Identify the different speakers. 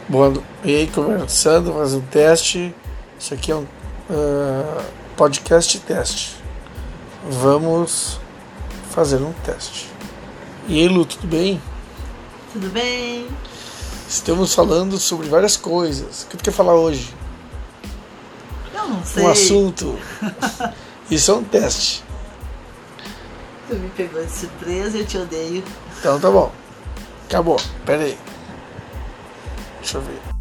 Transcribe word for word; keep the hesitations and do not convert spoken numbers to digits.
Speaker 1: Boa, e aí, conversando, fazendo um teste. Isso aqui é um uh, podcast teste. Vamos fazer um teste. E aí, Lu, tudo bem?
Speaker 2: Tudo bem?
Speaker 1: Estamos falando sobre várias coisas. O que tu quer falar hoje?
Speaker 2: Eu não sei.
Speaker 1: Um assunto. Isso é um teste.
Speaker 2: Tu me pegou de surpresa, eu te odeio.
Speaker 1: Então tá bom. Acabou. Pera aí. Deixa eu ver.